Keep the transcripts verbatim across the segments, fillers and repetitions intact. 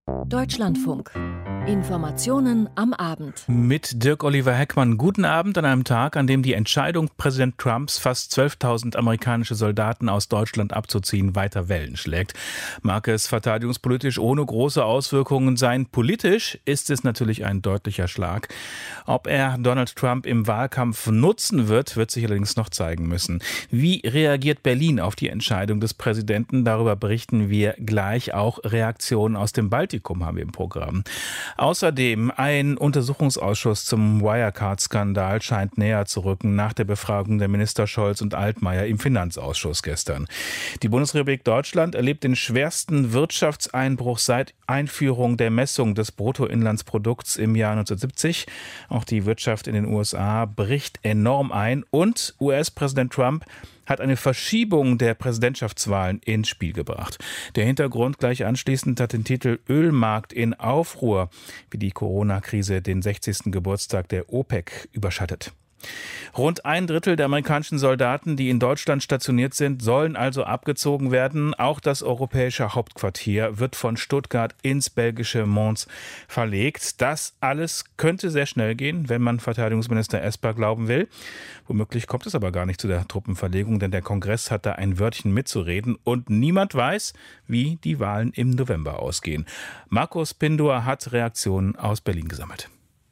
Deutschlandfunk. Informationen am Abend. Mit Dirk-Oliver Heckmann. Guten Abend an einem Tag, an dem die Entscheidung Präsident Trumps, fast zwölftausend amerikanische Soldaten aus Deutschland abzuziehen, weiter Wellen schlägt. Mag es verteidigungspolitisch ohne große Auswirkungen sein, politisch ist es natürlich ein deutlicher Schlag. Ob er Donald Trump im Wahlkampf nutzen wird, wird sich allerdings noch zeigen müssen. Wie reagiert Berlin auf die Entscheidung des Präsidenten? Darüber berichten wir gleich. Auch Reaktionen aus dem Baltikum haben wir im Programm. Außerdem ein Untersuchungsausschuss zum Wirecard-Skandal scheint näher zu rücken nach der Befragung der Minister Scholz und Altmaier im Finanzausschuss gestern. Die Bundesrepublik Deutschland erlebt den schwersten Wirtschaftseinbruch seit Einführung der Messung des Bruttoinlandsprodukts im Jahr neunzehnhundertsiebzig. Auch die Wirtschaft in den U S A bricht enorm ein und U S-Präsident Trump hat eine Verschiebung der Präsidentschaftswahlen ins Spiel gebracht. Der Hintergrund gleich anschließend hat den Titel Ölmarkt in Aufruhr, wie die Corona-Krise den sechzigsten Geburtstag der OPEC überschattet. Rund ein Drittel der amerikanischen Soldaten, die in Deutschland stationiert sind, sollen also abgezogen werden. Auch das europäische Hauptquartier wird von Stuttgart ins belgische Mons verlegt. Das alles könnte sehr schnell gehen, wenn man Verteidigungsminister Esper glauben will. Womöglich kommt es aber gar nicht zu der Truppenverlegung, denn der Kongress hat da ein Wörtchen mitzureden und niemand weiß, wie die Wahlen im November ausgehen. Markus Pindor hat Reaktionen aus Berlin gesammelt.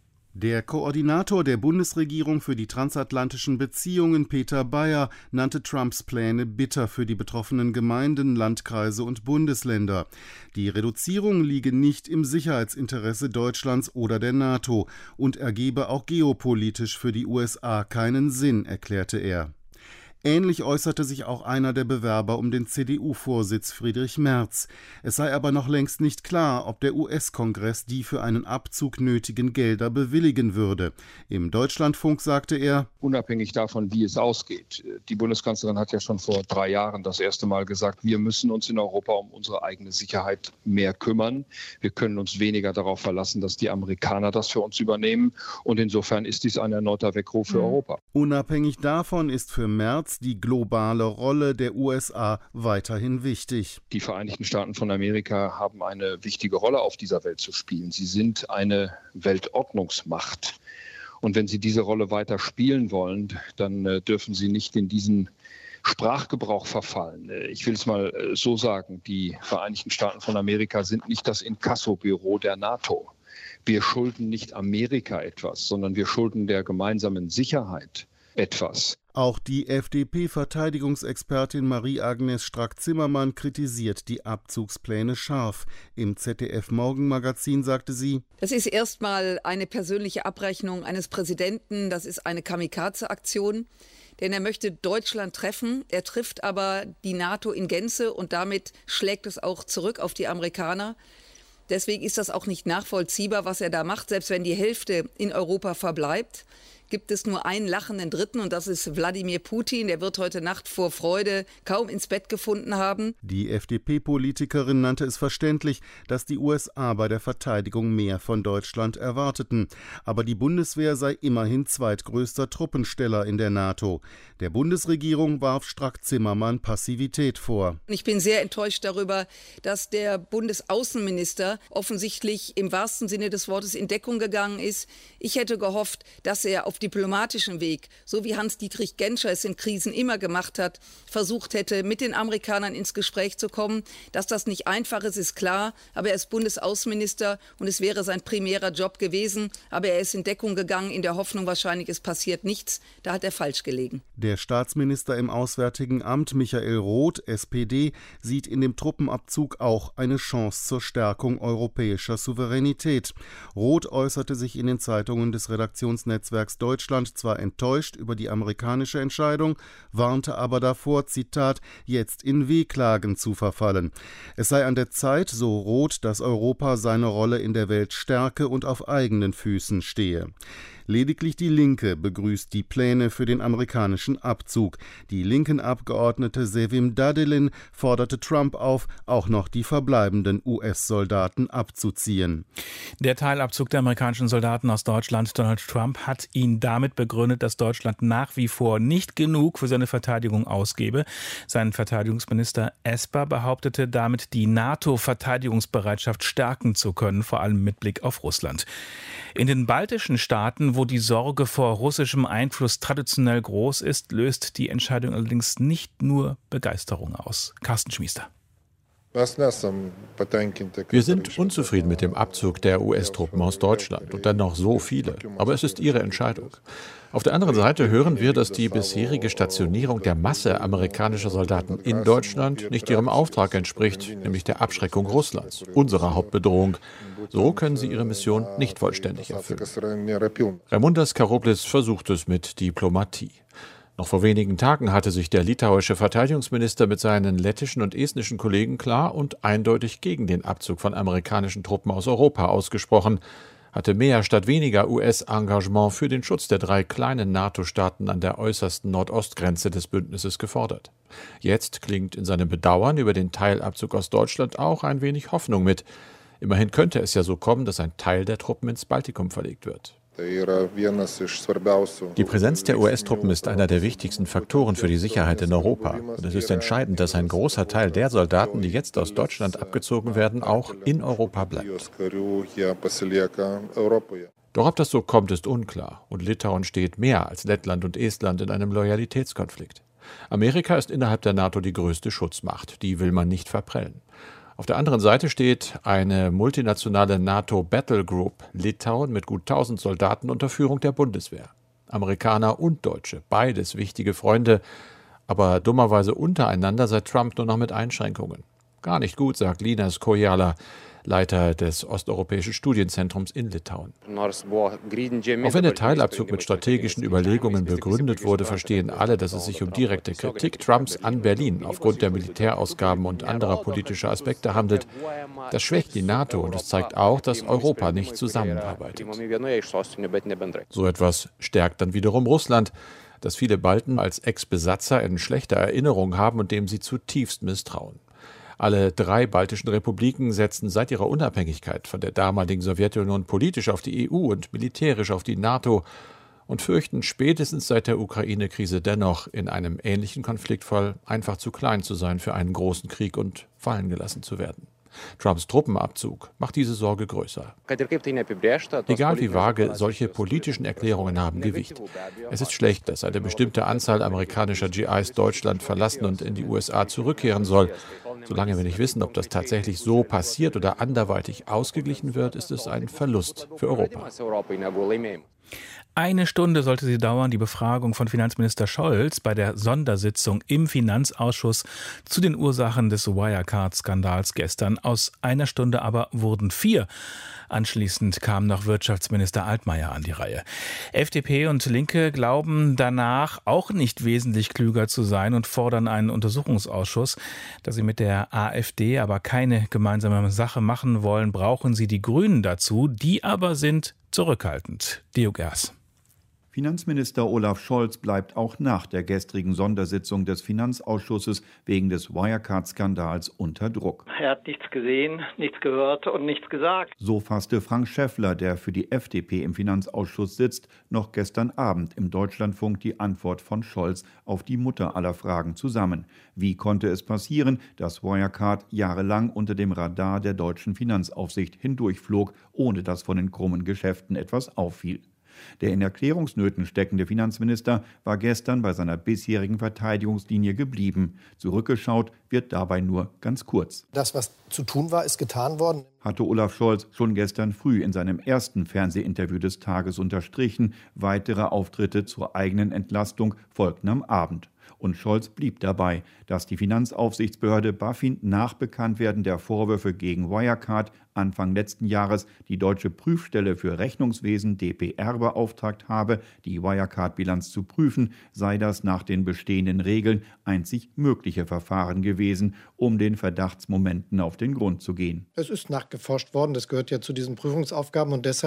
Der Koordinator der Bundesregierung für die transatlantischen Beziehungen, Peter Bayer, nannte Trumps Pläne bitter für die betroffenen Gemeinden, Landkreise und Bundesländer. Die Reduzierung liege nicht im Sicherheitsinteresse Deutschlands oder der NATO und ergebe auch geopolitisch für die U S A keinen Sinn, erklärte er. Ähnlich äußerte sich auch einer der Bewerber um den C D U-Vorsitz, Friedrich Merz. Es sei aber noch längst nicht klar, ob der U S-Kongress die für einen Abzug nötigen Gelder bewilligen würde. Im Deutschlandfunk sagte er: Unabhängig davon, wie es ausgeht. Die Bundeskanzlerin hat ja schon vor drei Jahren das erste Mal gesagt, wir müssen uns in Europa um unsere eigene Sicherheit mehr kümmern. Wir können uns weniger darauf verlassen, dass die Amerikaner das für uns übernehmen. Und insofern ist dies ein erneuter Weckruf für mhm. Europa. Unabhängig davon ist für Merz die globale Rolle der U S A weiterhin wichtig. Die Vereinigten Staaten von Amerika haben eine wichtige Rolle auf dieser Welt zu spielen. Sie sind eine Weltordnungsmacht. Und wenn sie diese Rolle weiter spielen wollen, dann äh, dürfen sie nicht in diesen Sprachgebrauch verfallen. Ich will es mal äh, so sagen, die Vereinigten Staaten von Amerika sind nicht das Inkassobüro der NATO. Wir schulden nicht Amerika etwas, sondern wir schulden der gemeinsamen Sicherheit etwas. Auch die F D P-Verteidigungsexpertin Marie-Agnes Strack-Zimmermann kritisiert die Abzugspläne scharf. Im Z D F-Morgenmagazin sagte sie: Das ist erstmal eine persönliche Abrechnung eines Präsidenten, das ist eine Kamikaze-Aktion. Denn er möchte Deutschland treffen, er trifft aber die NATO in Gänze und damit schlägt es auch zurück auf die Amerikaner. Deswegen ist das auch nicht nachvollziehbar, was er da macht, selbst wenn die Hälfte in Europa verbleibt. Gibt es nur einen lachenden Dritten und das ist Wladimir Putin. Der wird heute Nacht vor Freude kaum ins Bett gefunden haben. Die F D P-Politikerin nannte es verständlich, dass die U S A bei der Verteidigung mehr von Deutschland erwarteten. Aber die Bundeswehr sei immerhin zweitgrößter Truppensteller in der NATO. Der Bundesregierung warf Strack-Zimmermann Passivität vor. Ich bin sehr enttäuscht darüber, dass der Bundesaußenminister offensichtlich im wahrsten Sinne des Wortes in Deckung gegangen ist. Ich hätte gehofft, dass er auf diplomatischem Weg, so wie Hans-Dietrich Genscher es in Krisen immer gemacht hat, versucht hätte, mit den Amerikanern ins Gespräch zu kommen. Dass das nicht einfach ist, ist klar, aber er ist Bundesaußenminister und es wäre sein primärer Job gewesen. Aber er ist in Deckung gegangen in der Hoffnung, wahrscheinlich es passiert nichts. Da hat er falsch gelegen. Der Staatsminister im Auswärtigen Amt, Michael Roth, S P D, sieht in dem Truppenabzug auch eine Chance zur Stärkung europäischer Souveränität. Roth äußerte sich in den Zeitungen des Redaktionsnetzwerks Deutschland zwar enttäuscht über die amerikanische Entscheidung, warnte aber davor, Zitat, jetzt in Wehklagen zu verfallen. Es sei an der Zeit, so Roth, dass Europa seine Rolle in der Welt stärke und auf eigenen Füßen stehe. Lediglich die Linke begrüßt die Pläne für den amerikanischen Abzug. Die linken Abgeordnete Sevim Dadelin forderte Trump auf, auch noch die verbleibenden U S-Soldaten abzuziehen. Der Teilabzug der amerikanischen Soldaten aus Deutschland, Donald Trump, hat ihn damit begründet, dass Deutschland nach wie vor nicht genug für seine Verteidigung ausgebe. Sein Verteidigungsminister Esper behauptete damit, die NATO-Verteidigungsbereitschaft stärken zu können, vor allem mit Blick auf Russland. In den baltischen Staaten, wo die Sorge vor russischem Einfluss traditionell groß ist, löst die Entscheidung allerdings nicht nur Begeisterung aus. Carsten Schmiester. Wir sind unzufrieden mit dem Abzug der U S-Truppen aus Deutschland und dann noch so viele. Aber es ist ihre Entscheidung. Auf der anderen Seite hören wir, dass die bisherige Stationierung der Masse amerikanischer Soldaten in Deutschland nicht ihrem Auftrag entspricht, nämlich der Abschreckung Russlands, unserer Hauptbedrohung. So können sie ihre Mission nicht vollständig erfüllen. Raimundas Karoblis versucht es mit Diplomatie. Noch vor wenigen Tagen hatte sich der litauische Verteidigungsminister mit seinen lettischen und estnischen Kollegen klar und eindeutig gegen den Abzug von amerikanischen Truppen aus Europa ausgesprochen, hatte mehr statt weniger U S-Engagement für den Schutz der drei kleinen NATO-Staaten an der äußersten Nordostgrenze des Bündnisses gefordert. Jetzt klingt in seinem Bedauern über den Teilabzug aus Deutschland auch ein wenig Hoffnung mit. Immerhin könnte es ja so kommen, dass ein Teil der Truppen ins Baltikum verlegt wird. Die Präsenz der U S-Truppen ist einer der wichtigsten Faktoren für die Sicherheit in Europa. Und es ist entscheidend, dass ein großer Teil der Soldaten, die jetzt aus Deutschland abgezogen werden, auch in Europa bleibt. Doch ob das so kommt, ist unklar. Und Litauen steht mehr als Lettland und Estland in einem Loyalitätskonflikt. Amerika ist innerhalb der NATO die größte Schutzmacht. Die will man nicht verprellen. Auf der anderen Seite steht eine multinationale NATO-Battle Group, Litauen mit gut tausend Soldaten unter Führung der Bundeswehr. Amerikaner und Deutsche, beides wichtige Freunde, aber dummerweise untereinander seit Trump nur noch mit Einschränkungen. Gar nicht gut, sagt Linas Kojala, Leiter des Osteuropäischen Studienzentrums in Litauen. Auch wenn der Teilabzug mit strategischen Überlegungen begründet wurde, verstehen alle, dass es sich um direkte Kritik Trumps an Berlin aufgrund der Militärausgaben und anderer politischer Aspekte handelt. Das schwächt die NATO und es zeigt auch, dass Europa nicht zusammenarbeitet. So etwas stärkt dann wiederum Russland, das viele Balten als Ex-Besatzer in schlechter Erinnerung haben und dem sie zutiefst misstrauen. Alle drei baltischen Republiken setzen seit ihrer Unabhängigkeit von der damaligen Sowjetunion politisch auf die E U und militärisch auf die NATO und fürchten spätestens seit der Ukraine-Krise dennoch in einem ähnlichen Konfliktfall einfach zu klein zu sein für einen großen Krieg und fallen gelassen zu werden. Trumps Truppenabzug macht diese Sorge größer. Egal wie vage, solche politischen Erklärungen haben Gewicht. Es ist schlecht, dass eine bestimmte Anzahl amerikanischer G Is Deutschland verlassen und in die U S A zurückkehren soll. Solange wir nicht wissen, ob das tatsächlich so passiert oder anderweitig ausgeglichen wird, ist es ein Verlust für Europa. Eine Stunde sollte sie dauern, die Befragung von Finanzminister Scholz bei der Sondersitzung im Finanzausschuss zu den Ursachen des Wirecard-Skandals gestern. Aus einer Stunde aber wurden vier. Anschließend kam noch Wirtschaftsminister Altmaier an die Reihe. F D P und Linke glauben danach auch nicht wesentlich klüger zu sein und fordern einen Untersuchungsausschuss. Da sie mit der AfD aber keine gemeinsame Sache machen wollen, brauchen sie die Grünen dazu. Die aber sind zurückhaltend. Diogas. Finanzminister Olaf Scholz bleibt auch nach der gestrigen Sondersitzung des Finanzausschusses wegen des Wirecard-Skandals unter Druck. Er hat nichts gesehen, nichts gehört und nichts gesagt. So fasste Frank Schäffler, der für die F D P im Finanzausschuss sitzt, noch gestern Abend im Deutschlandfunk die Antwort von Scholz auf die Mutter aller Fragen zusammen. Wie konnte es passieren, dass Wirecard jahrelang unter dem Radar der deutschen Finanzaufsicht hindurchflog, ohne dass von den krummen Geschäften etwas auffiel? Der in Erklärungsnöten steckende Finanzminister war gestern bei seiner bisherigen Verteidigungslinie geblieben. Zurückgeschaut wird dabei nur ganz kurz. Das, was zu tun war, ist getan worden, hatte Olaf Scholz schon gestern früh in seinem ersten Fernsehinterview des Tages unterstrichen. Weitere Auftritte zur eigenen Entlastung folgten am Abend. Und Scholz blieb dabei, dass die Finanzaufsichtsbehörde BaFin nach Bekanntwerden der Vorwürfe gegen Wirecard Anfang letzten Jahres die Deutsche Prüfstelle für Rechnungswesen D P R beauftragt habe, die Wirecard-Bilanz zu prüfen, sei das nach den bestehenden Regeln einzig mögliche Verfahren gewesen, um den Verdachtsmomenten auf den Grund zu gehen. Es ist nachgeforscht worden, das gehört ja zu diesen Prüfungsaufgaben und deshalb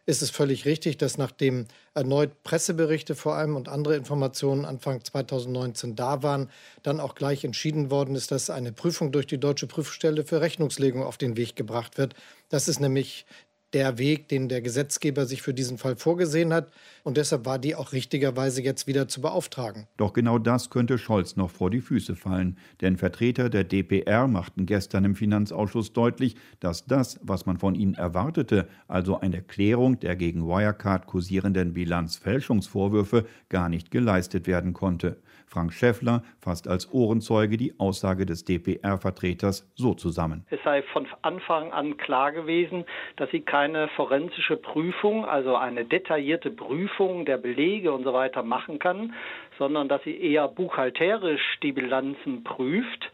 ist es völlig richtig, dass nachdem erneut Presseberichte vor allem und andere Informationen Anfang zweitausendneunzehn da waren, dann auch gleich entschieden worden ist, dass eine Prüfung durch die Deutsche Prüfstelle für Rechnungslegung auf den Weg gebracht wird. Das ist nämlich der Weg, den der Gesetzgeber sich für diesen Fall vorgesehen hat. Und deshalb war die auch richtigerweise jetzt wieder zu beauftragen. Doch genau das könnte Scholz noch vor die Füße fallen. Denn Vertreter der D P R machten gestern im Finanzausschuss deutlich, dass das, was man von ihnen erwartete, also eine Klärung der gegen Wirecard kursierenden Bilanzfälschungsvorwürfe, gar nicht geleistet werden konnte. Frank Schäffler fasst als Ohrenzeuge die Aussage des D P R-Vertreters so zusammen. Es sei von Anfang an klar gewesen, dass sie keine forensische Prüfung, also eine detaillierte Prüfung der Belege und so weiter machen kann, sondern dass sie eher buchhalterisch die Bilanzen prüft.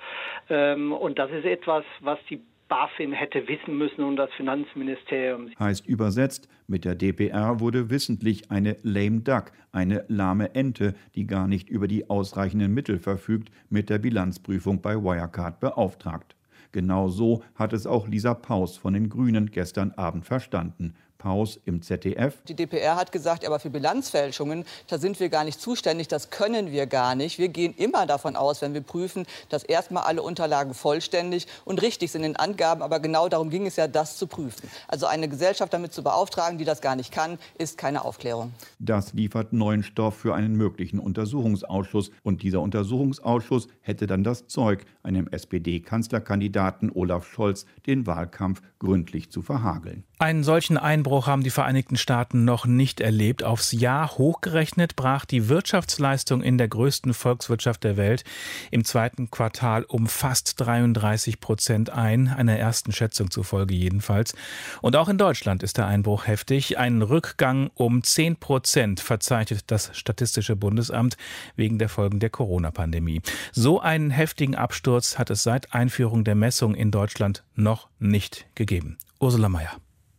Und das ist etwas, was die BaFin hätte wissen müssen und das Finanzministerium. Heißt übersetzt, mit der D P R wurde wissentlich eine lame duck, eine lahme Ente, die gar nicht über die ausreichenden Mittel verfügt, mit der Bilanzprüfung bei Wirecard beauftragt. Genau so hat es auch Lisa Paus von den Grünen gestern Abend verstanden. Paus im Z D F. Die D P R hat gesagt, aber für Bilanzfälschungen, da sind wir gar nicht zuständig, das können wir gar nicht. Wir gehen immer davon aus, wenn wir prüfen, dass erstmal alle Unterlagen vollständig und richtig sind in den Angaben. Aber genau darum ging es ja, das zu prüfen. Also eine Gesellschaft damit zu beauftragen, die das gar nicht kann, ist keine Aufklärung. Das liefert neuen Stoff für einen möglichen Untersuchungsausschuss. Und dieser Untersuchungsausschuss hätte dann das Zeug, einem S P D-Kanzlerkandidaten Olaf Scholz den Wahlkampf gründlich zu verhageln. Einen solchen Einbruch haben die Vereinigten Staaten noch nicht erlebt. Aufs Jahr hochgerechnet brach die Wirtschaftsleistung in der größten Volkswirtschaft der Welt im zweiten Quartal um fast dreiunddreißig Prozent ein, einer ersten Schätzung zufolge jedenfalls. Und auch in Deutschland ist der Einbruch heftig. Ein Rückgang um zehn Prozent verzeichnet das Statistische Bundesamt wegen der Folgen der Corona-Pandemie. So einen heftigen Absturz hat es seit Einführung der Messung in Deutschland noch nicht gegeben. Ursula Mayer.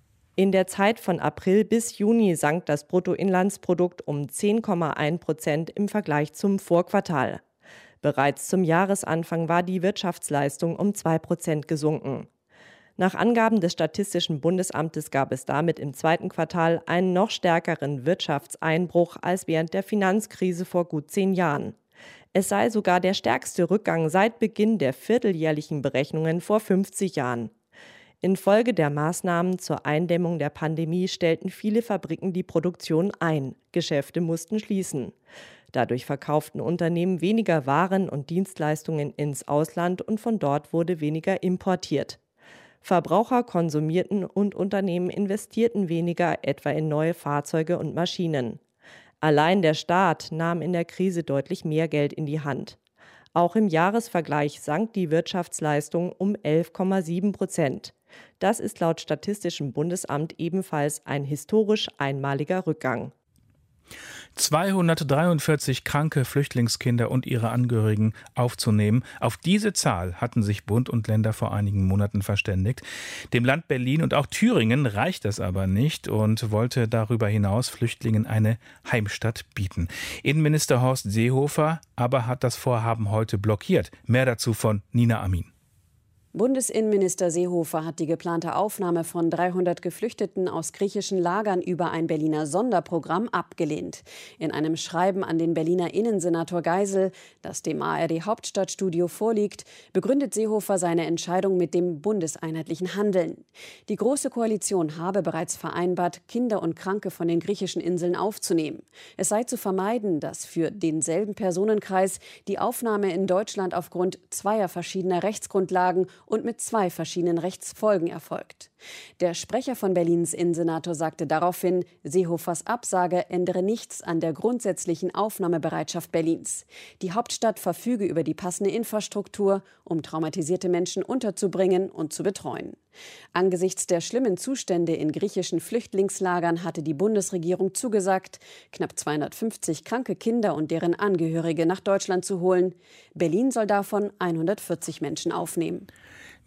In der Zeit von April bis Juni sank das Bruttoinlandsprodukt um zehn Komma eins Prozent im Vergleich zum Vorquartal. Bereits zum Jahresanfang war die Wirtschaftsleistung um zwei Prozent gesunken. Nach Angaben des Statistischen Bundesamtes gab es damit im zweiten Quartal einen noch stärkeren Wirtschaftseinbruch als während der Finanzkrise vor gut zehn Jahren. Es sei sogar der stärkste Rückgang seit Beginn der vierteljährlichen Berechnungen vor fünfzig Jahren. Infolge der Maßnahmen zur Eindämmung der Pandemie stellten viele Fabriken die Produktion ein. Geschäfte mussten schließen. Dadurch verkauften Unternehmen weniger Waren und Dienstleistungen ins Ausland und von dort wurde weniger importiert. Verbraucher konsumierten und Unternehmen investierten weniger, etwa in neue Fahrzeuge und Maschinen. Allein der Staat nahm in der Krise deutlich mehr Geld in die Hand. Auch im Jahresvergleich sank die Wirtschaftsleistung um elf Komma sieben Prozent. Das ist laut Statistischem Bundesamt ebenfalls ein historisch einmaliger Rückgang. zweihundertdreiundvierzig kranke Flüchtlingskinder und ihre Angehörigen aufzunehmen. Auf diese Zahl hatten sich Bund und Länder vor einigen Monaten verständigt. Dem Land Berlin und auch Thüringen reicht das aber nicht und wollte darüber hinaus Flüchtlingen eine Heimstatt bieten. Innenminister Horst Seehofer aber hat das Vorhaben heute blockiert. Mehr dazu von Nina Amin. Bundesinnenminister Seehofer hat die geplante Aufnahme von dreihundert Geflüchteten aus griechischen Lagern über ein Berliner Sonderprogramm abgelehnt. In einem Schreiben an den Berliner Innensenator Geisel, das dem A R D-Hauptstadtstudio vorliegt, begründet Seehofer seine Entscheidung mit dem bundeseinheitlichen Handeln. Die Große Koalition habe bereits vereinbart, Kinder und Kranke von den griechischen Inseln aufzunehmen. Es sei zu vermeiden, dass für denselben Personenkreis die Aufnahme in Deutschland aufgrund zweier verschiedener Rechtsgrundlagen und mit zwei verschiedenen Rechtsfolgen erfolgt. Der Sprecher von Berlins Innensenator sagte daraufhin, Seehofers Absage ändere nichts an der grundsätzlichen Aufnahmebereitschaft Berlins. Die Hauptstadt verfüge über die passende Infrastruktur, um traumatisierte Menschen unterzubringen und zu betreuen. Angesichts der schlimmen Zustände in griechischen Flüchtlingslagern hatte die Bundesregierung zugesagt, knapp zweihundertfünfzig kranke Kinder und deren Angehörige nach Deutschland zu holen. Berlin soll davon hundertvierzig Menschen aufnehmen.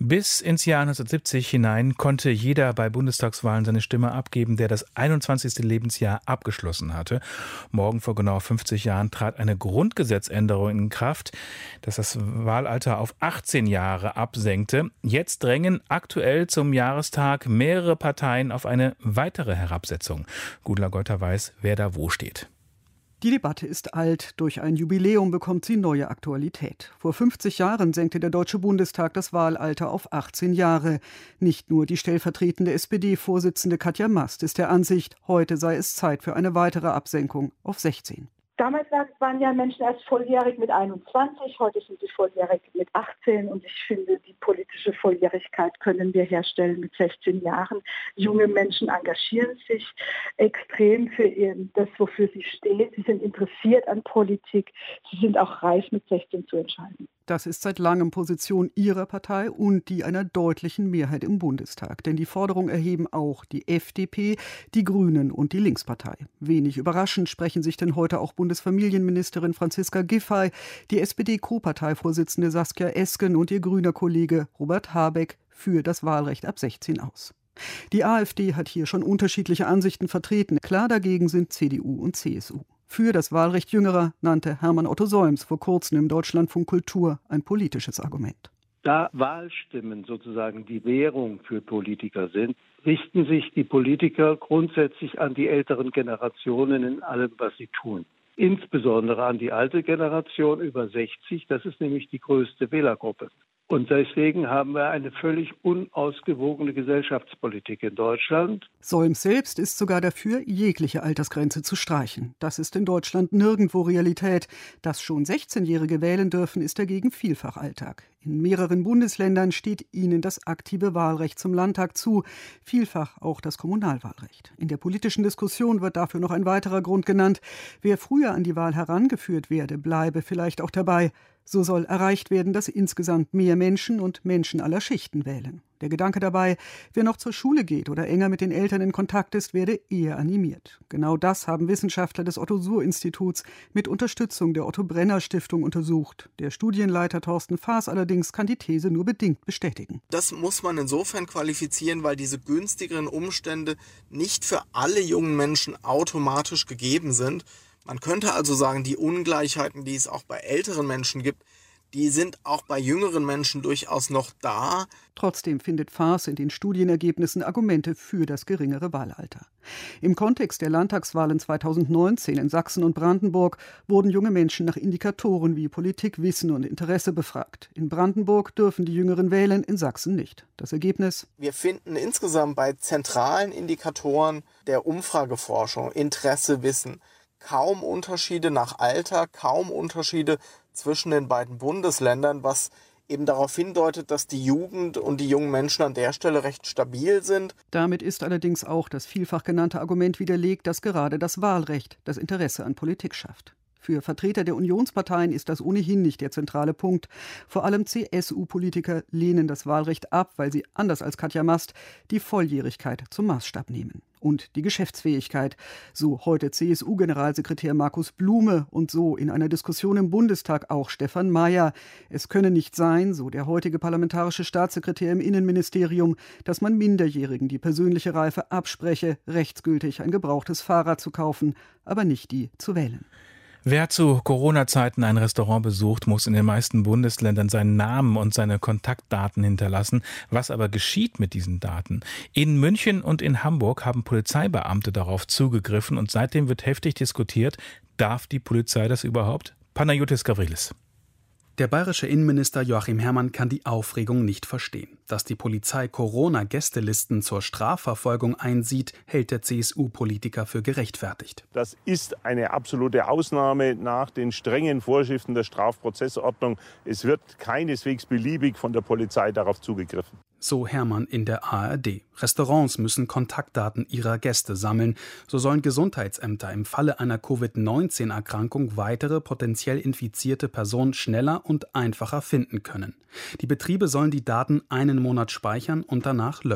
Bis ins Jahr neunzehnhundertsiebzig hinein konnte jeder bei Bundestagswahlen seine Stimme abgeben, der das einundzwanzigste Lebensjahr abgeschlossen hatte. Morgen vor genau fünfzig Jahren trat eine Grundgesetzänderung in Kraft, das das Wahlalter auf achtzehn Jahre absenkte. Jetzt drängen aktuell zum Jahrestag mehrere Parteien auf eine weitere Herabsetzung. Gudula Geuter weiß, wer da wo steht. Die Debatte ist alt, durch ein Jubiläum bekommt sie neue Aktualität. Vor fünfzig Jahren senkte der Deutsche Bundestag das Wahlalter auf achtzehn Jahre. Nicht nur die stellvertretende S P D-Vorsitzende Katja Mast ist der Ansicht, heute sei es Zeit für eine weitere Absenkung auf sechzehn. Damals waren ja Menschen erst volljährig mit einundzwanzig, heute sind sie volljährig mit achtzehn und ich finde, die politische Volljährigkeit können wir herstellen mit sechzehn Jahren. Junge Menschen engagieren sich extrem für das, wofür sie stehen. Sie sind interessiert an Politik. Sie sind auch reif, mit sechzehn zu entscheiden. Das ist seit langem Position ihrer Partei und die einer deutlichen Mehrheit im Bundestag. Denn die Forderung erheben auch die F D P, die Grünen und die Linkspartei. Wenig überraschend sprechen sich denn heute auch Bundesfamilienministerin Franziska Giffey, die S P D-Co-Parteivorsitzende Saskia Esken und ihr grüner Kollege Robert Habeck für das Wahlrecht ab sechzehn aus. Die AfD hat hier schon unterschiedliche Ansichten vertreten. Klar dagegen sind C D U und C S U. Für das Wahlrecht Jüngerer nannte Hermann Otto Solms vor kurzem im Deutschlandfunk Kultur ein politisches Argument. Da Wahlstimmen sozusagen die Währung für Politiker sind, richten sich die Politiker grundsätzlich an die älteren Generationen in allem, was sie tun. Insbesondere an die alte Generation über sechzig, das ist nämlich die größte Wählergruppe. Und deswegen haben wir eine völlig unausgewogene Gesellschaftspolitik in Deutschland. Solms selbst ist sogar dafür, jegliche Altersgrenze zu streichen. Das ist in Deutschland nirgendwo Realität. Dass schon sechzehnjährige wählen dürfen, ist dagegen vielfach Alltag. In mehreren Bundesländern steht ihnen das aktive Wahlrecht zum Landtag zu, vielfach auch das Kommunalwahlrecht. In der politischen Diskussion wird dafür noch ein weiterer Grund genannt. Wer früher an die Wahl herangeführt werde, bleibe vielleicht auch dabei. So soll erreicht werden, dass insgesamt mehr Menschen und Menschen aller Schichten wählen. Der Gedanke dabei, wer noch zur Schule geht oder enger mit den Eltern in Kontakt ist, werde eher animiert. Genau das haben Wissenschaftler des Otto-Suhr-Instituts mit Unterstützung der Otto-Brenner-Stiftung untersucht. Der Studienleiter Thorsten Faas allerdings kann die These nur bedingt bestätigen. Das muss man insofern qualifizieren, weil diese günstigeren Umstände nicht für alle jungen Menschen automatisch gegeben sind. Man könnte also sagen, die Ungleichheiten, die es auch bei älteren Menschen gibt, die sind auch bei jüngeren Menschen durchaus noch da. Trotzdem findet Faas in den Studienergebnissen Argumente für das geringere Wahlalter. Im Kontext der Landtagswahlen zweitausendneunzehn in Sachsen und Brandenburg wurden junge Menschen nach Indikatoren wie Politik, Wissen und Interesse befragt. In Brandenburg dürfen die Jüngeren wählen, in Sachsen nicht. Das Ergebnis? Wir finden insgesamt bei zentralen Indikatoren der Umfrageforschung, Interesse, Wissen, kaum Unterschiede nach Alter, kaum Unterschiede zwischen den beiden Bundesländern, was eben darauf hindeutet, dass die Jugend und die jungen Menschen an der Stelle recht stabil sind. Damit ist allerdings auch das vielfach genannte Argument widerlegt, dass gerade das Wahlrecht das Interesse an Politik schafft. Für Vertreter der Unionsparteien ist das ohnehin nicht der zentrale Punkt. Vor allem C S U-Politiker lehnen das Wahlrecht ab, weil sie, anders als Katja Mast, die Volljährigkeit zum Maßstab nehmen. Und die Geschäftsfähigkeit, so heute C S U-Generalsekretär Markus Blume und so in einer Diskussion im Bundestag auch Stefan Mayer. Es könne nicht sein, so der heutige parlamentarische Staatssekretär im Innenministerium, dass man Minderjährigen die persönliche Reife abspreche, rechtsgültig ein gebrauchtes Fahrrad zu kaufen, aber nicht die zu wählen. Wer zu Corona-Zeiten ein Restaurant besucht, muss in den meisten Bundesländern seinen Namen und seine Kontaktdaten hinterlassen. Was aber geschieht mit diesen Daten? In München und in Hamburg haben Polizeibeamte darauf zugegriffen und seitdem wird heftig diskutiert, darf die Polizei das überhaupt? Panayotis Gavrilis. Der bayerische Innenminister Joachim Herrmann kann die Aufregung nicht verstehen. Dass die Polizei Corona-Gästelisten zur Strafverfolgung einsieht, hält der C S U-Politiker für gerechtfertigt. Das ist eine absolute Ausnahme nach den strengen Vorschriften der Strafprozessordnung. Es wird keineswegs beliebig von der Polizei darauf zugegriffen. So Herrmann in der A R D. Restaurants müssen Kontaktdaten ihrer Gäste sammeln. So sollen Gesundheitsämter im Falle einer Covid neunzehn Erkrankung weitere potenziell infizierte Personen schneller und einfacher finden können. Die Betriebe sollen die Daten einen Monat speichern und danach löschen.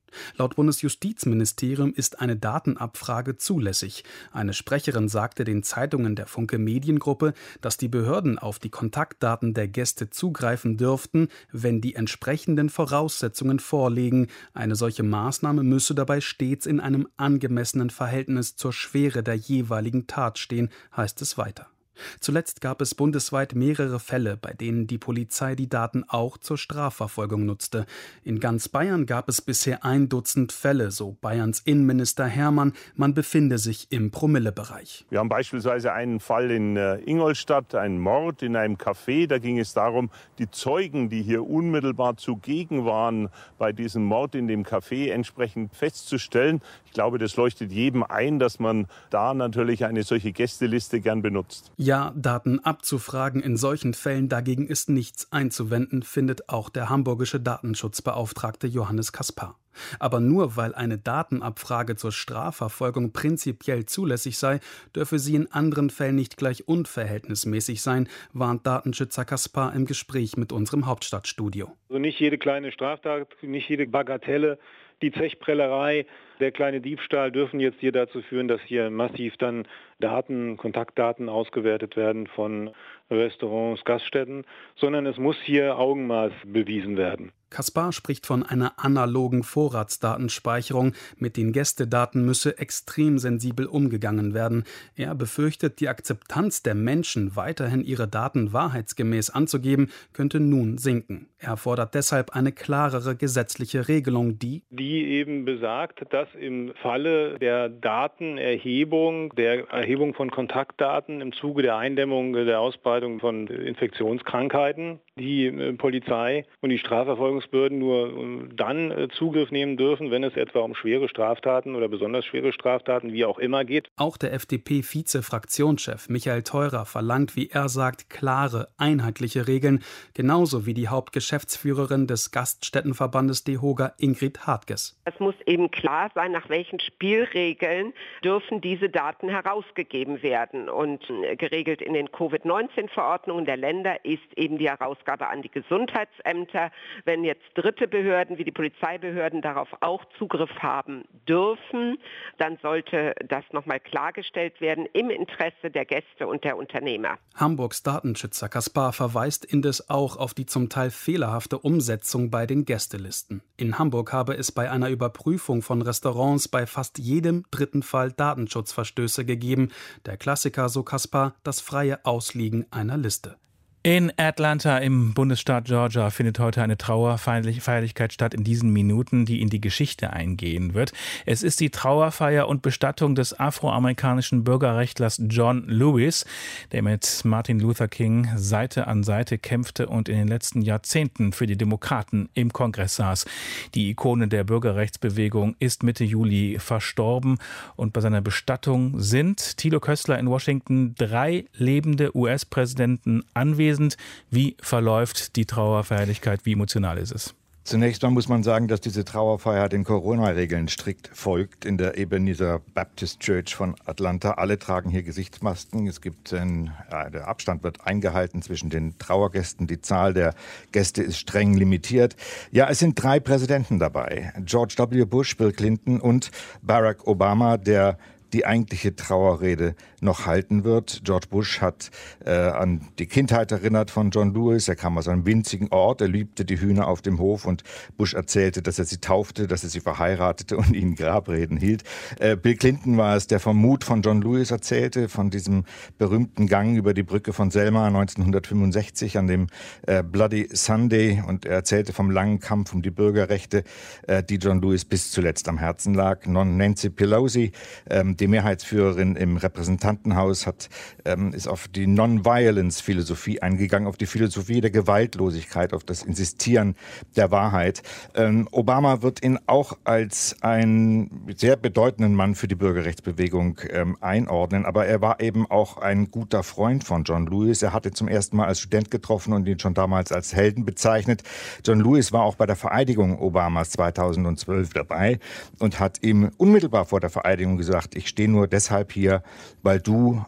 Laut Bundesjustizministerium ist eine Datenabfrage zulässig. Eine Sprecherin sagte den Zeitungen der Funke Mediengruppe, dass die Behörden auf die Kontaktdaten der Gäste zugreifen dürften, wenn die entsprechenden Voraussetzungen vorliegen. Eine solche Maßnahme müsse dabei stets in einem angemessenen Verhältnis zur Schwere der jeweiligen Tat stehen, heißt es weiter. Zuletzt gab es bundesweit mehrere Fälle, bei denen die Polizei die Daten auch zur Strafverfolgung nutzte. In ganz Bayern gab es bisher ein Dutzend Fälle, so Bayerns Innenminister Hermann, man befinde sich im Promillebereich. Wir haben beispielsweise einen Fall in Ingolstadt, einen Mord in einem Café. Da ging es darum, die Zeugen, die hier unmittelbar zugegen waren, bei diesem Mord in dem Café entsprechend festzustellen. Ich glaube, das leuchtet jedem ein, dass man da natürlich eine solche Gästeliste gern benutzt. Ja, Daten abzufragen in solchen Fällen, dagegen ist nichts einzuwenden, findet auch der hamburgische Datenschutzbeauftragte Johannes Kaspar. Aber nur weil eine Datenabfrage zur Strafverfolgung prinzipiell zulässig sei, dürfe sie in anderen Fällen nicht gleich unverhältnismäßig sein, warnt Datenschützer Kaspar im Gespräch mit unserem Hauptstadtstudio. Also nicht jede kleine Straftat, nicht jede Bagatelle, die Zechprellerei, der kleine Diebstahl dürfen jetzt hier dazu führen, dass hier massiv dann Daten, Kontaktdaten ausgewertet werden von Restaurants, Gaststätten, sondern es muss hier Augenmaß bewiesen werden. Kaspar spricht von einer analogen Vorratsdatenspeicherung. Mit den Gästedaten müsse extrem sensibel umgegangen werden. Er befürchtet, die Akzeptanz der Menschen, weiterhin ihre Daten wahrheitsgemäß anzugeben, könnte nun sinken. Er fordert deshalb eine klarere gesetzliche Regelung, die, die eben besagt, dass im Falle der Datenerhebung, der Erhebung von Kontaktdaten im Zuge der Eindämmung der Ausbreitung von Infektionskrankheiten, die Polizei und die Strafverfolgungsbehörden nur dann Zugriff nehmen dürfen, wenn es etwa um schwere Straftaten oder besonders schwere Straftaten, wie auch immer, geht. Auch der F D P-Vize-Fraktionschef Michael Theurer verlangt, wie er sagt, klare, einheitliche Regeln, genauso wie die Hauptgeschäftsführerin des Gaststättenverbandes DEHOGA Ingrid Hartges. Es muss eben klar sein, nach welchen Spielregeln dürfen diese Daten herausgegeben werden. Und geregelt in den Covid neunzehn Verordnungen der Länder ist eben die Herausgabe an die Gesundheitsämter. Wenn jetzt dritte Behörden wie die Polizeibehörden darauf auch Zugriff haben dürfen, dann sollte das nochmal klargestellt werden im Interesse der Gäste und der Unternehmer. Hamburgs Datenschützer Kaspar verweist indes auch auf die zum Teil fehlerhafte Umsetzung bei den Gästelisten. In Hamburg habe es bei einer Überprüfung von Restaurants bei fast jedem dritten Fall Datenschutzverstöße gegeben. Der Klassiker, so Kaspar, das freie Ausliegen einer Liste. In Atlanta im Bundesstaat Georgia findet heute eine Trauerfeierlichkeit statt in diesen Minuten, die in die Geschichte eingehen wird. Es ist die Trauerfeier und Bestattung des afroamerikanischen Bürgerrechtlers John Lewis, der mit Martin Luther King Seite an Seite kämpfte und in den letzten Jahrzehnten für die Demokraten im Kongress saß. Die Ikone der Bürgerrechtsbewegung ist Mitte Juli verstorben und bei seiner Bestattung sind, Thilo Köstler in Washington, drei lebende U S-Präsidenten anwesend. Wie verläuft die Trauerfeierlichkeit? Wie emotional ist es? Zunächst mal muss man sagen, dass diese Trauerfeier den Corona-Regeln strikt folgt in der Ebenezer Baptist Church von Atlanta. Alle tragen hier Gesichtsmasken. Es gibt ein, ja, der Abstand wird eingehalten zwischen den Trauergästen. Die Zahl der Gäste ist streng limitiert. Ja, es sind drei Präsidenten dabei. George W. Bush, Bill Clinton und Barack Obama, der die eigentliche Trauerrede noch halten wird. George Bush hat äh, an die Kindheit erinnert von John Lewis. Er kam aus einem winzigen Ort, er liebte die Hühner auf dem Hof und Bush erzählte, dass er sie taufte, dass er sie verheiratete und ihnen Grabreden hielt. Äh, Bill Clinton war es, der vom Mut von John Lewis erzählte, von diesem berühmten Gang über die Brücke von Selma neunzehnhundertfünfundsechzig an dem äh, Bloody Sunday, und er erzählte vom langen Kampf um die Bürgerrechte, äh, die John Lewis bis zuletzt am Herzen lag. Nancy Pelosi, ähm, die Mehrheitsführerin im Repräsentantenhaus, hat, ähm, ist auf die Non-Violence-Philosophie eingegangen, auf die Philosophie der Gewaltlosigkeit, auf das Insistieren der Wahrheit. Ähm, Obama wird ihn auch als einen sehr bedeutenden Mann für die Bürgerrechtsbewegung ähm, einordnen, aber er war eben auch ein guter Freund von John Lewis. Er hatte zum ersten Mal als Student getroffen und ihn schon damals als Helden bezeichnet. John Lewis war auch bei der Vereidigung Obamas zweitausendzwölf dabei und hat ihm unmittelbar vor der Vereidigung gesagt, ich stehe nur deshalb hier, weil du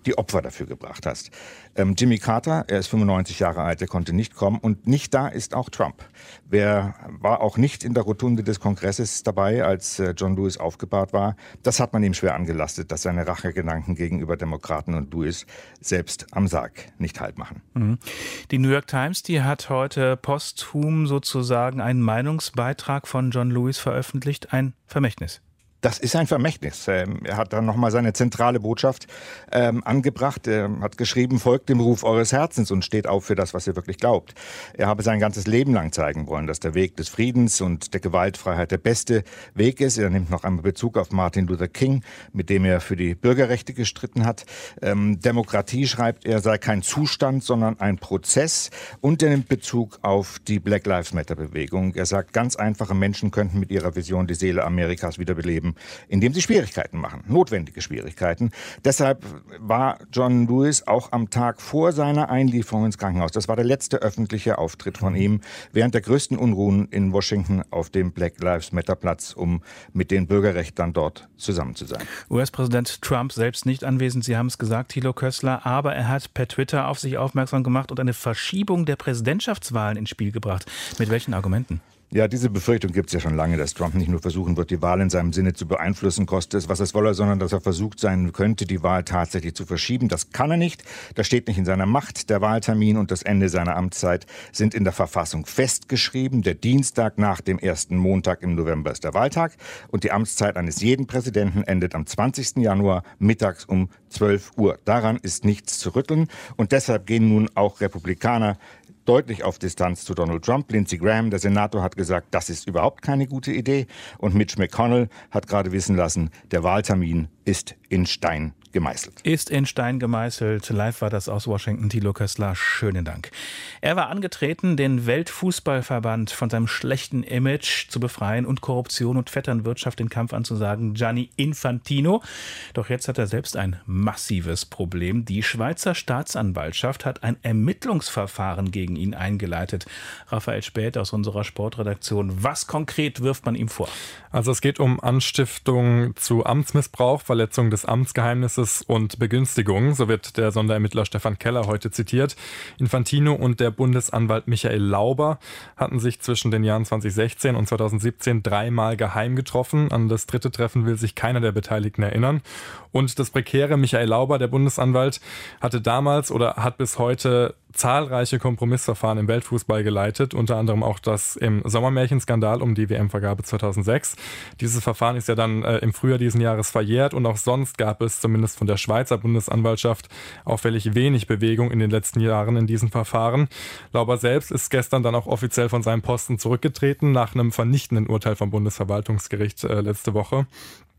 die Opfer dafür gebracht hast. Ähm, Jimmy Carter, er ist fünfundneunzig Jahre alt, er konnte nicht kommen und nicht da ist auch Trump. Wer war auch nicht in der Rotunde des Kongresses dabei, als äh, John Lewis aufgebahrt war. Das hat man ihm schwer angelastet, dass seine Rachegedanken gegenüber Demokraten und Lewis selbst am Sarg nicht Halt machen. Mhm. Die New York Times, die hat heute posthum sozusagen einen Meinungsbeitrag von John Lewis veröffentlicht, ein Vermächtnis. Das ist ein Vermächtnis. Er hat dann nochmal seine zentrale Botschaft ähm, angebracht. Er hat geschrieben, folgt dem Ruf eures Herzens und steht auf für das, was ihr wirklich glaubt. Er habe sein ganzes Leben lang zeigen wollen, dass der Weg des Friedens und der Gewaltfreiheit der beste Weg ist. Er nimmt noch einmal Bezug auf Martin Luther King, mit dem er für die Bürgerrechte gestritten hat. Ähm, Demokratie, schreibt er, sei kein Zustand, sondern ein Prozess. Und er nimmt Bezug auf die Black Lives Matter Bewegung. Er sagt, ganz einfache Menschen könnten mit ihrer Vision die Seele Amerikas wiederbeleben, indem sie Schwierigkeiten machen, notwendige Schwierigkeiten. Deshalb war John Lewis auch am Tag vor seiner Einlieferung ins Krankenhaus. Das war der letzte öffentliche Auftritt von ihm während der größten Unruhen in Washington auf dem Black Lives Matter Platz, um mit den Bürgerrechtlern dort zusammen zu sein. U S-Präsident Trump selbst nicht anwesend, Sie haben es gesagt, Thilo Kössler, aber er hat per Twitter auf sich aufmerksam gemacht und eine Verschiebung der Präsidentschaftswahlen ins Spiel gebracht. Mit welchen Argumenten? Ja, diese Befürchtung gibt es ja schon lange, dass Trump nicht nur versuchen wird, die Wahl in seinem Sinne zu beeinflussen, koste es, was es wolle, sondern dass er versucht sein könnte, die Wahl tatsächlich zu verschieben. Das kann er nicht. Das steht nicht in seiner Macht. Der Wahltermin und das Ende seiner Amtszeit sind in der Verfassung festgeschrieben. Der Dienstag nach dem ersten Montag im November ist der Wahltag und die Amtszeit eines jeden Präsidenten endet am zwanzigsten Januar mittags um zwölf Uhr. Daran ist nichts zu rütteln und deshalb gehen nun auch Republikaner deutlich auf Distanz zu Donald Trump. Lindsey Graham, der Senator, hat gesagt, das ist überhaupt keine gute Idee. Und Mitch McConnell hat gerade wissen lassen, der Wahltermin ist in Stein gemeißelt. Ist in Stein gemeißelt. Live war das aus Washington. Thilo Kössler, schönen Dank. Er war angetreten, den Weltfußballverband von seinem schlechten Image zu befreien und Korruption und Vetternwirtschaft den Kampf anzusagen. Gianni Infantino. Doch jetzt hat er selbst ein massives Problem. Die Schweizer Staatsanwaltschaft hat ein Ermittlungsverfahren gegen ihn eingeleitet. Raphael Späth aus unserer Sportredaktion. Was konkret wirft man ihm vor? Also es geht um Anstiftung zu Amtsmissbrauch, Verletzung des Amtsgeheimnisses und Begünstigung. So wird der Sonderermittler Stefan Keller heute zitiert. Infantino und der Bundesanwalt Michael Lauber hatten sich zwischen den Jahren zweitausendsechzehn und zweitausendsiebzehn dreimal geheim getroffen. An das dritte Treffen will sich keiner der Beteiligten erinnern. Und das prekäre Michael Lauber, der Bundesanwalt, hatte damals oder hat bis heute zahlreiche Kompromissverfahren im Weltfußball geleitet, unter anderem auch das im Sommermärchenskandal um die W M-Vergabe zweitausendsechs. Dieses Verfahren ist ja dann äh, im Frühjahr diesen Jahres verjährt und auch sonst gab es zumindest von der Schweizer Bundesanwaltschaft auffällig wenig Bewegung in den letzten Jahren in diesen Verfahren. Lauber selbst ist gestern dann auch offiziell von seinem Posten zurückgetreten, nach einem vernichtenden Urteil vom Bundesverwaltungsgericht äh, letzte Woche.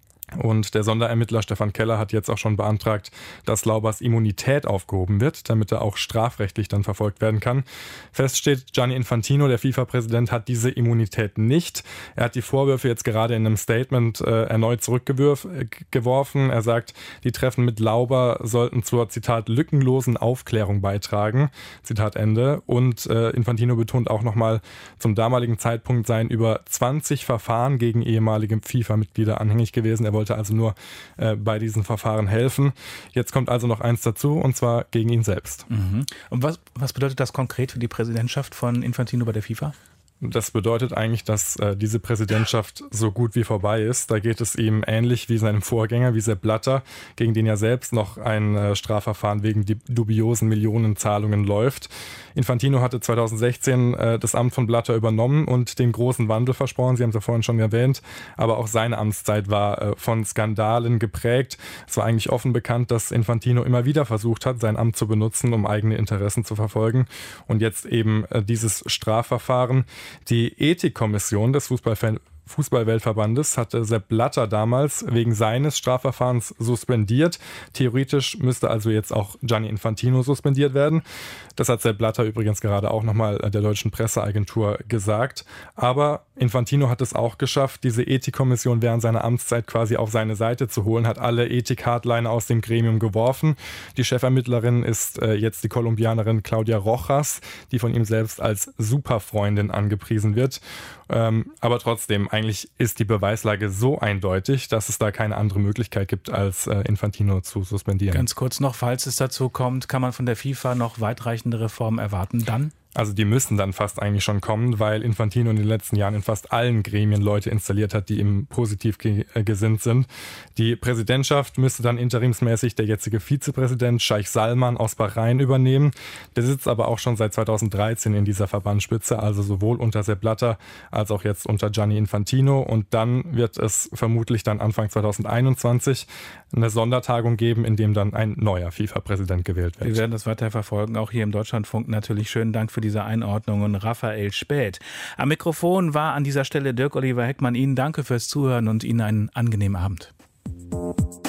Und der Sonderermittler Stefan Keller hat jetzt auch schon beantragt, dass Laubers Immunität aufgehoben wird, damit er auch strafrechtlich dann verfolgt werden kann. Fest steht, Gianni Infantino, der FIFA-Präsident, hat diese Immunität nicht. Er hat die Vorwürfe jetzt gerade in einem Statement äh, erneut zurückgeworfen. Er sagt, die Treffen mit Lauber sollten zur, Zitat, lückenlosen Aufklärung beitragen. Zitat Ende. Und äh, Infantino betont auch nochmal, zum damaligen Zeitpunkt seien über zwanzig Verfahren gegen ehemalige FIFA-Mitglieder anhängig gewesen. Er wollte also nur äh, bei diesen Verfahren helfen. Jetzt kommt also noch eins dazu, und zwar gegen ihn selbst. Mhm. Und was, was bedeutet das konkret für die Präsidentschaft von Infantino bei der FIFA? Das bedeutet eigentlich, dass äh, diese Präsidentschaft so gut wie vorbei ist. Da geht es ihm ähnlich wie seinem Vorgänger, wie Sepp Blatter, gegen den ja selbst noch ein äh, Strafverfahren wegen die dubiosen Millionenzahlungen läuft. Infantino hatte zweitausendsechzehn äh, das Amt von Blatter übernommen und den großen Wandel versprochen. Sie haben es ja vorhin schon erwähnt. Aber auch seine Amtszeit war äh, von Skandalen geprägt. Es war eigentlich offen bekannt, dass Infantino immer wieder versucht hat, sein Amt zu benutzen, um eigene Interessen zu verfolgen. Und jetzt eben äh, dieses Strafverfahren. Die Ethikkommission des Fußballfan- Fußballweltverbandes hatte Sepp Blatter damals wegen seines Strafverfahrens suspendiert. Theoretisch müsste also jetzt auch Gianni Infantino suspendiert werden. Das hat Sepp Blatter übrigens gerade auch nochmal der deutschen Presseagentur gesagt. Aber Infantino hat es auch geschafft, diese Ethikkommission während seiner Amtszeit quasi auf seine Seite zu holen, hat alle Ethik-Hardliner aus dem Gremium geworfen. Die Chefermittlerin ist äh, jetzt die Kolumbianerin Claudia Rojas, die von ihm selbst als Superfreundin angepriesen wird. Ähm, aber trotzdem, eigentlich ist die Beweislage so eindeutig, dass es da keine andere Möglichkeit gibt, als äh, Infantino zu suspendieren. Ganz kurz noch, falls es dazu kommt, kann man von der FIFA noch weitreichende Reformen erwarten dann? Also die müssen dann fast eigentlich schon kommen, weil Infantino in den letzten Jahren in fast allen Gremien Leute installiert hat, die ihm positiv ge- äh, gesinnt sind. Die Präsidentschaft müsste dann interimsmäßig der jetzige Vizepräsident Scheich Salman aus Bahrain übernehmen. Der sitzt aber auch schon seit zweitausenddreizehn in dieser Verbandsspitze, also sowohl unter Sepp Blatter als auch jetzt unter Gianni Infantino. Und dann wird es vermutlich dann Anfang zweitausendeinundzwanzig eine Sondertagung geben, in dem dann ein neuer FIFA-Präsident gewählt wird. Wir werden das weiter verfolgen, auch hier im Deutschlandfunk natürlich. Schönen Dank für diese Einordnungen, Raphael Späth. Am Mikrofon war an dieser Stelle Dirk Oliver Heckmann. Ihnen danke fürs Zuhören und Ihnen einen angenehmen Abend.